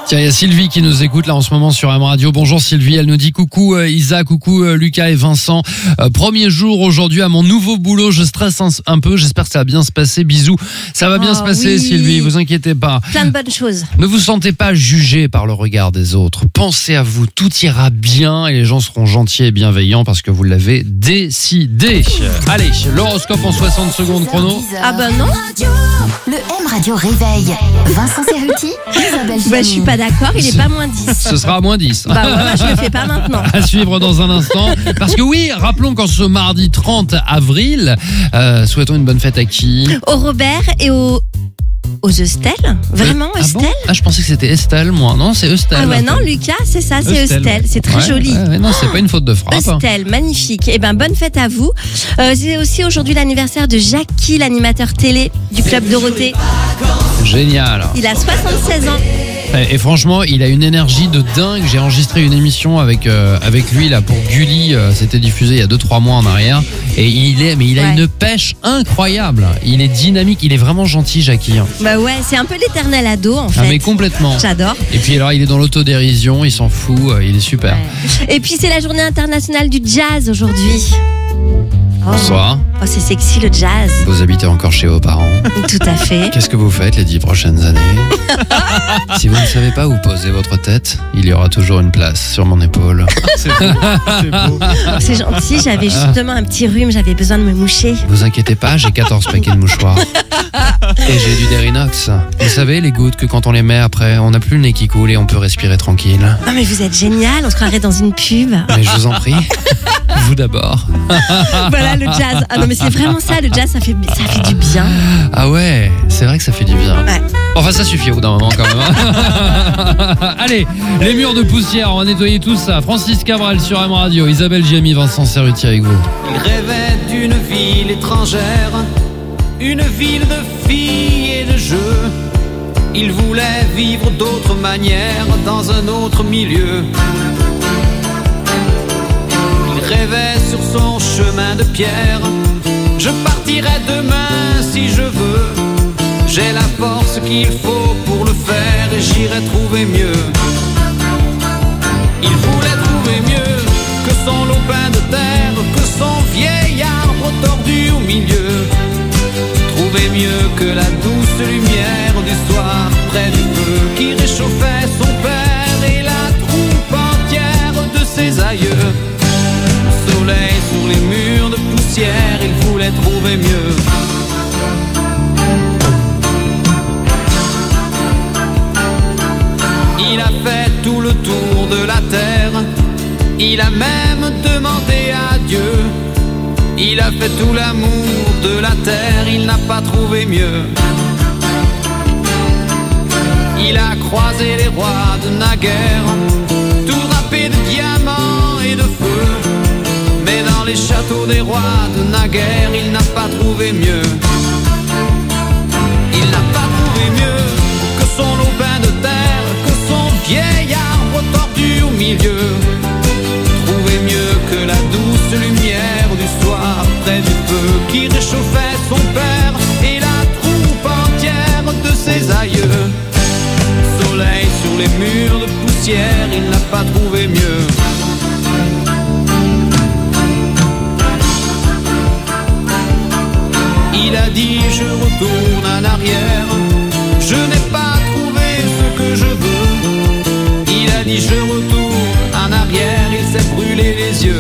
Tiens, il y a Sylvie qui nous écoute là en ce moment sur M Radio. Bonjour Sylvie, elle nous dit coucou Isa, coucou Lucas et Vincent. Premier jour aujourd'hui à mon nouveau boulot, je stresse un peu, j'espère que ça va bien se passer. Bisous. Ça va bien se passer oui. Sylvie, vous inquiétez pas. Plein de bonnes choses. Ne vous sentez pas jugé par le regard des autres. Pensez à vous, tout ira bien et les gens seront gentils et bienveillants parce que vous l'avez décidé. Allez, l'horoscope en 60 secondes chrono. Ah bah non. Le M Radio réveil. Vincent Cerruti, Isabelle Bah, je suis pas d'accord, il est pas moins 10. Ce sera à moins 10. Bah ouais, je le fais pas maintenant. À suivre dans un instant. Parce que oui, rappelons qu'en ce mardi 30 avril, souhaitons une bonne fête à qui ? Au Robert et aux Estelle. Vraiment, Estelle bon je pensais que c'était Estelle, moi. Non, c'est Estelle. Ah ouais, non, Lucas, c'est ça, c'est Estelle. C'est très joli. Ouais, non, c'est pas une faute de frappe. Estelle, magnifique. Eh ben, bonne fête à vous. C'est aussi aujourd'hui l'anniversaire de Jackie, l'animateur télé du Club Dorothée. Génial. Il a 76 ans. Et franchement, il a une énergie de dingue. J'ai enregistré une émission avec lui là pour Gulli. C'était diffusé il y a 2-3 mois en arrière. Et il a une pêche incroyable. Il est dynamique. Il est vraiment gentil, Jackie. Bah ouais, c'est un peu l'éternel ado en fait. Ah mais complètement. J'adore. Et puis alors, il est dans l'autodérision. Il s'en fout. Il est super. Ouais. Et puis c'est la journée internationale du jazz aujourd'hui. Bonsoir. Oh, c'est sexy le jazz. Vous habitez encore chez vos parents. Tout à fait. Qu'est-ce que vous faites les 10 prochaines années? Si vous ne savez pas où poser votre tête, il y aura toujours une place sur mon épaule. C'est beau. C'est beau. C'est gentil, j'avais justement un petit rhume, j'avais besoin de me moucher. Vous inquiétez pas, j'ai 14 paquets de mouchoirs. Et j'ai du Derinox. Vous savez, les gouttes que quand on les met après, on n'a plus le nez qui coule et on peut respirer tranquille. Non mais vous êtes génial, on se croirait dans une pub. Mais je vous en prie, vous d'abord. Voilà le jazz. Ah non mais c'est vraiment ça, le jazz ça fait du bien. Ah ouais, c'est vrai que ça fait du bien. Ouais. Enfin ça suffit au bout d'un moment quand même. Allez, les murs de poussière, on va nettoyer tout ça. Francis Cabral sur M Radio, Isabelle Giamy, Vincent Cerruti avec vous. Il rêvait d'une ville étrangère, une ville de filles et de jeux. Il voulait vivre d'autres manières dans un autre milieu. Il rêvait sur son chemin de pierre. Je partirai demain si je veux. J'ai la force qu'il faut pour le faire et j'irai trouver mieux. Il voulait trouver mieux que son lopin de terre, que son vieil arbre tordu au milieu. Trouver mieux que la douce lumière du soir près du feu qui réchauffait son père et la troupe entière de ses aïeux. Soleil sur les murs de poussière, il voulait trouver mieux. Il a fait tout le tour de la terre, il a même demandé à Dieu. Il a fait tout l'amour de la terre, il n'a pas trouvé mieux. Il a croisé les rois de naguère, tout drapés de diamants et de feu. Mais dans les châteaux des rois de naguère, il n'a pas trouvé mieux. Il n'a pas trouvé mieux que son lopin de terre, que son vieil arbre tordu au milieu. Trouver mieux que la douce lumière du soir près du feu qui réchauffait son père et la troupe entière de ses aïeux. Soleil sur les murs de poussière, il n'a pas trouvé mieux. Il a dit je retourne en arrière, je n'ai pas trouvé ce que je veux. Il a dit je retourne en arrière, il s'est brûlé les yeux.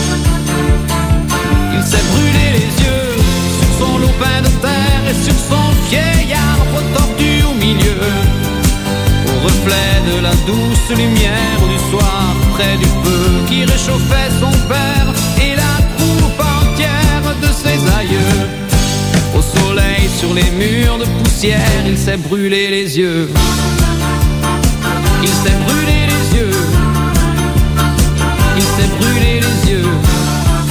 Il s'est brûlé les yeux sur son lopin de terre et sur son vieil arbre tordu au milieu. Au reflet de la douce lumière du soir près du feu qui réchauffait son père et la troupe entière de ses aïeux. Au soleil sur les murs de poussière, il s'est brûlé les yeux. Il s'est brûlé les yeux. Il s'est brûlé les yeux.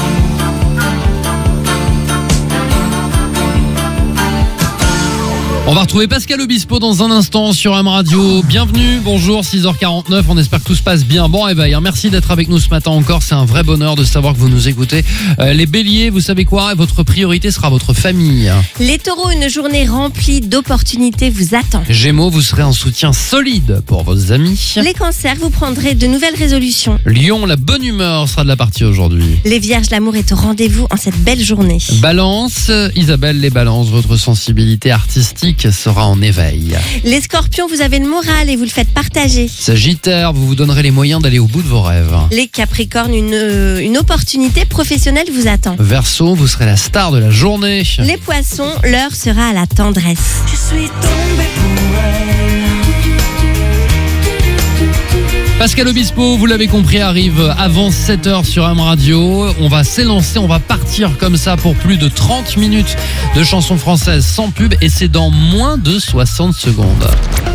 On va retrouver Pascal Obispo dans un instant sur M Radio. Bienvenue, bonjour, 6h49, on espère que tout se passe bien. Bon réveil, merci d'être avec nous ce matin encore, c'est un vrai bonheur de savoir que vous nous écoutez. Les béliers, vous savez quoi, votre priorité sera votre famille. Les taureaux, une journée remplie d'opportunités vous attend. Gémeaux, vous serez un soutien solide pour vos amis. Les cancers, vous prendrez de nouvelles résolutions. Lion, la bonne humeur sera de la partie aujourd'hui. Les vierges, l'amour est au rendez-vous en cette belle journée. Balance, Isabelle, les balances, votre sensibilité artistique sera en éveil. Les scorpions, vous avez le moral et vous le faites partager. Sagittaire, vous vous donnerez les moyens d'aller au bout de vos rêves. Les capricornes, une opportunité professionnelle vous attend. Verseau, vous serez la star de la journée. Les poissons, l'heure sera à la tendresse. Je suis tombée pour elle. Pascal Obispo, vous l'avez compris, arrive avant 7h sur M Radio. On va s'élancer, on va partir comme ça pour plus de 30 minutes de chansons françaises sans pub et c'est dans moins de 60 secondes.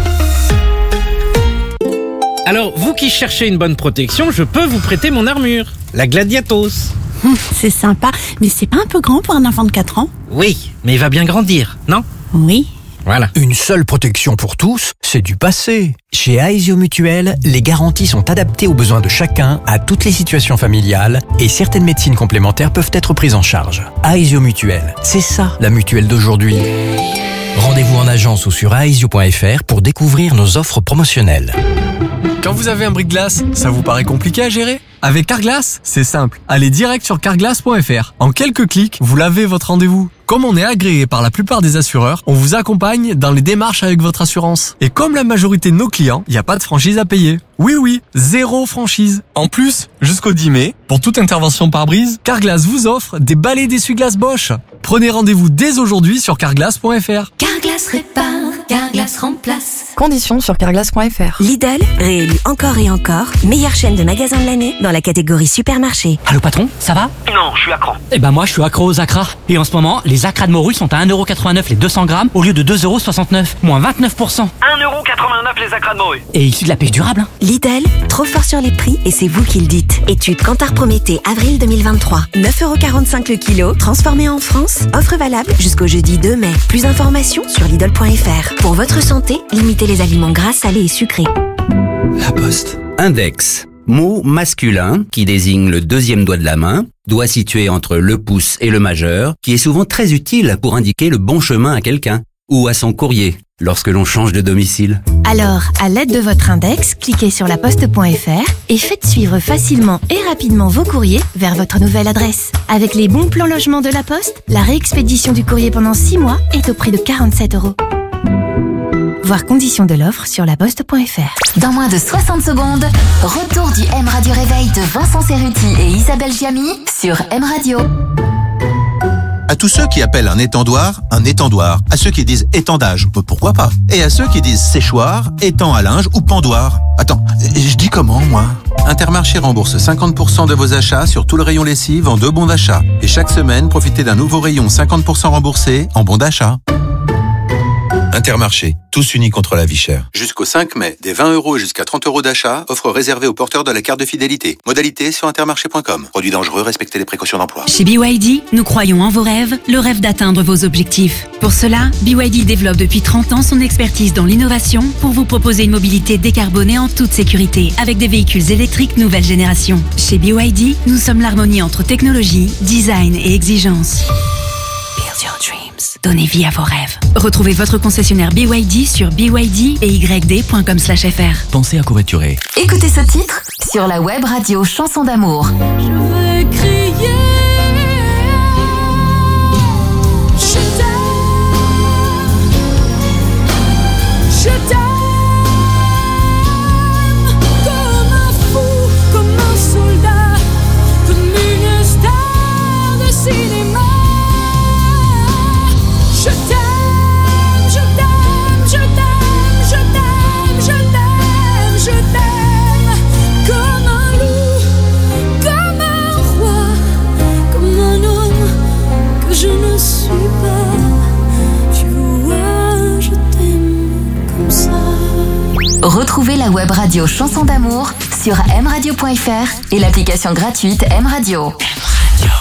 Alors, vous qui cherchez une bonne protection, je peux vous prêter mon armure, la Gladiatos. C'est sympa, mais c'est pas un peu grand pour un enfant de 4 ans? Oui, mais il va bien grandir, non? Oui. Voilà. Une seule protection pour tous, c'est du passé. Chez Aesio Mutuel, les garanties sont adaptées aux besoins de chacun, à toutes les situations familiales, et certaines médecines complémentaires peuvent être prises en charge. Aesio Mutuel, c'est ça la mutuelle d'aujourd'hui. Rendez-vous en agence ou sur aesio.fr pour découvrir nos offres promotionnelles. Quand vous avez un bris-de-glace, ça vous paraît compliqué à gérer? Avec Carglass, c'est simple. Allez direct sur carglass.fr. En quelques clics, vous l'avez votre rendez-vous. Comme on est agréé par la plupart des assureurs, on vous accompagne dans les démarches avec votre assurance. Et comme la majorité de nos clients, il n'y a pas de franchise à payer. Oui, 0 franchise. En plus, jusqu'au 10 mai, pour toute intervention par brise, Carglass vous offre des balais d'essuie-glace Bosch. Prenez rendez-vous dès aujourd'hui sur carglass.fr. Carglass répare, Carglass remplace. Conditions sur carglass.fr. Lidl, réélu encore et encore, meilleure chaîne de magasins de l'année dans la catégorie supermarché. Allô patron, ça va? Non, je suis accro. Eh ben moi je suis accro aux acras. Et en ce moment, les acras de morue sont à 1,89€ les 200 grammes au lieu de 2,69€, moins 29%. 1,89€ les acras de morue. Et issu de la pêche durable. Lidl, trop fort sur les prix et c'est vous qui le dites. Étude Kantar Prométhée, avril 2023. 9,45€ le kilo, transformé en France. Offre valable jusqu'au jeudi 2 mai. Plus d'informations sur Lidl.fr. Pour votre santé, limitez les aliments gras, salés et sucrés. La Poste. Index. Mot masculin qui désigne le deuxième doigt de la main, doigt situé entre le pouce et le majeur, qui est souvent très utile pour indiquer le bon chemin à quelqu'un ou à son courrier lorsque l'on change de domicile. Alors, à l'aide de votre index, cliquez sur laposte.fr et faites suivre facilement et rapidement vos courriers vers votre nouvelle adresse. Avec les bons plans logement de la Poste, la réexpédition du courrier pendant 6 mois est au prix de 47€. Voir conditions de l'offre sur laposte.fr. Dans moins de 60 secondes, retour du M Radio Réveil de Vincent Cerruti et Isabelle Giamy sur M Radio. À tous ceux qui appellent un étendoir, à ceux qui disent étendage, pourquoi pas? Et à ceux qui disent séchoir, étang à linge ou pendoir. Attends, je dis comment moi? Intermarché rembourse 50% de vos achats sur tout le rayon lessive en 2 bons d'achat. Et chaque semaine, profitez d'un nouveau rayon 50% remboursé en bons d'achat. Intermarché, tous unis contre la vie chère. Jusqu'au 5 mai, des 20€ jusqu'à 30€ d'achat, offre réservée aux porteurs de la carte de fidélité. Modalité sur intermarché.com. Produit dangereux, respectez les précautions d'emploi. Chez BYD, nous croyons en vos rêves, le rêve d'atteindre vos objectifs. Pour cela, BYD développe depuis 30 ans son expertise dans l'innovation pour vous proposer une mobilité décarbonée en toute sécurité avec des véhicules électriques nouvelle génération. Chez BYD, nous sommes l'harmonie entre technologie, design et exigence. Build your dreams. Donnez vie à vos rêves. Retrouvez votre concessionnaire BYD sur byd.com/fr. Pensez à covoiturer. Écoutez ce titre sur la web radio Chanson d'amour. Je veux crier. Je t'aime. Comme un fou, comme un soldat, comme une star de cinéma. Je t'aime, je t'aime, je t'aime, je t'aime, je t'aime, je t'aime. Comme un loup, comme un roi, comme un homme que je ne suis pas. Tu vois, je t'aime comme ça. Retrouvez la web radio Chanson d'amour sur mradio.fr et l'application gratuite M Radio.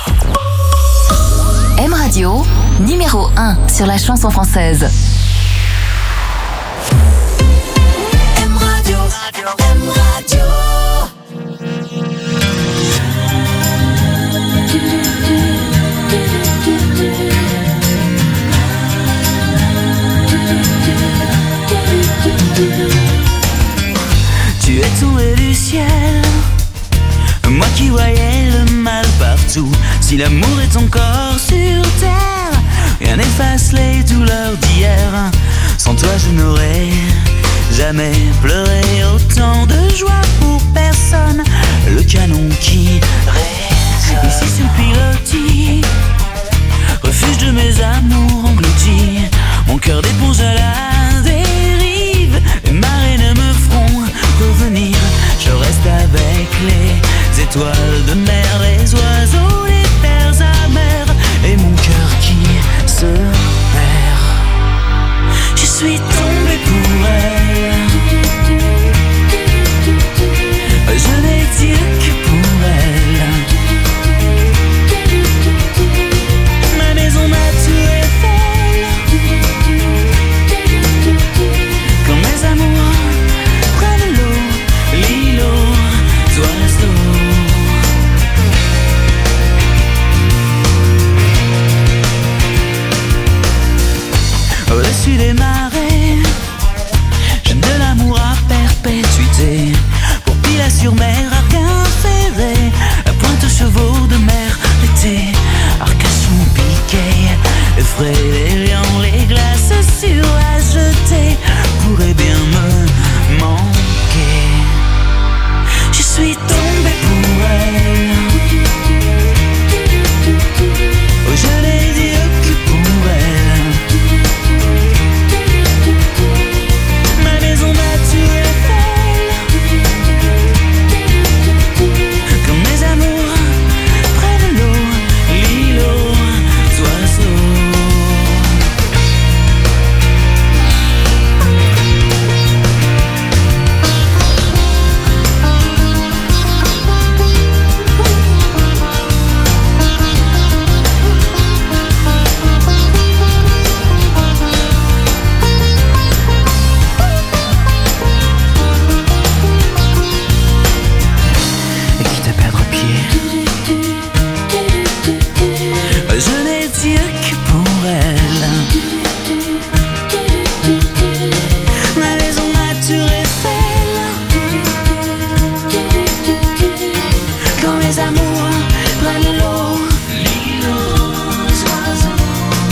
M Radio, numéro 1 sur la chanson française. Radio. Tu es tombé du ciel, moi qui voyais le mal partout. Si l'amour est encore sur terre, rien n'efface les douleurs d'hier. Sans toi je n'aurais jamais pleuré autant de joie pour personne. Le canon qui résonne ici sur le pilotis, refuge de mes amours engloutis. Mon cœur d'éponge à la dérive, les marées ne me feront revenir. Je reste avec les étoiles de mer, les oiseaux, les terres amères, et mon cœur qui se perd. Je suis tombé pour elle, je n'ai Dieu que pour elle. Ma maison, ma tour Eiffel, quand mes amours prennent l'eau, l'îlot, oiseaux. Au-dessus des marées, j'aime de l'amour à perpétuité. Pour Pilat-sur-Mer, Arc-en-Ferré, la pointe aux chevaux de mer, l'été, Arcachon, Piquet, le frais, les lions, les glaces sur à jeter pourraient bien me manquer. Je suis tombé pour elle, oh, je n'ai Dieu que pour elle. Ma maison, ma tour Eiffel, quand mes amours prennent l'eau, l'îlot, oiseaux. Et quitte à perdre pied, je n'ai Dieu que pour elle. Ma maison, ma tour Eiffel, quand mes amours prennent l'eau, l'îlot, oiseaux.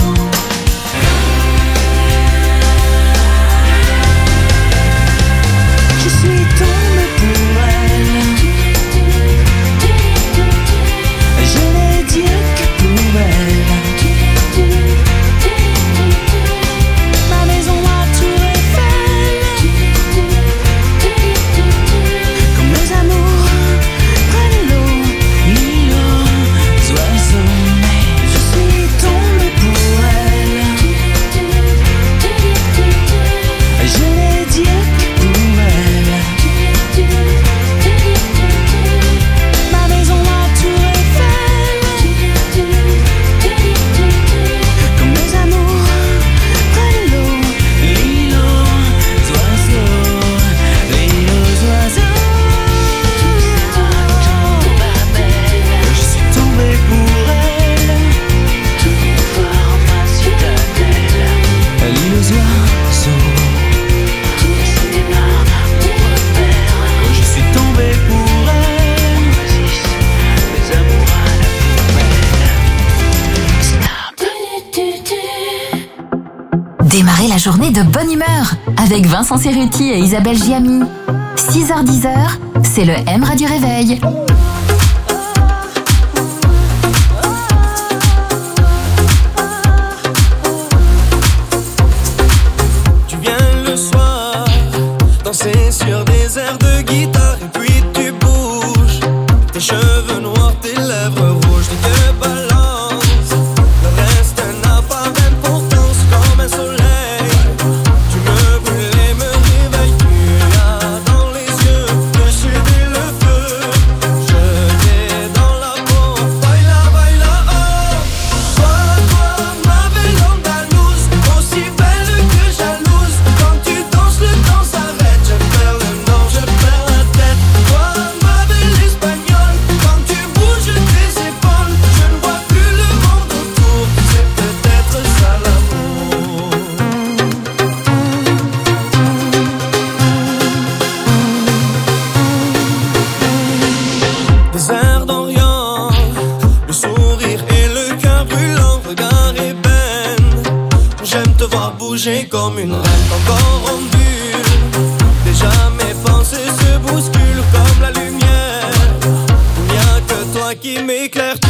Je suis tombé pour elle, je n'ai Dieu que pour elle. Ma maison, ma tour Eiffel, quand mes amours prennent l'eau, l'îlot, oiseaux. Mais je suis tombé pour elle, je n'ai Dieu que pour elle. Ma maison, ma tour Eiffel, quand mes amours prennent l'eau, l'îlot, oiseaux, les oiseaux. Je suis tombé pour elle, voir ma citadelle, l'île aux oiseaux. Je suis tombé pour elle, mes amours à la poubelle. Démarrez la journée de bonne humeur avec Vincent Cerruti et Isabelle Giami. 6h-10h, c'est le M Radio Réveil. Tu viens le soir, danser sur des airs de guitare, et puis tu bouges. Tes cheveux noirs, tes lèvres rouges, tu te balances. Le reste n'a pas d'importance, comme un soleil. Tu me brûles et me réveilles, tu as dans les yeux de céder le feu. Je bouger comme une reine encore en bulle. Déjà mes pensées se bousculent comme la lumière. Il n'y a que toi qui m'éclaire.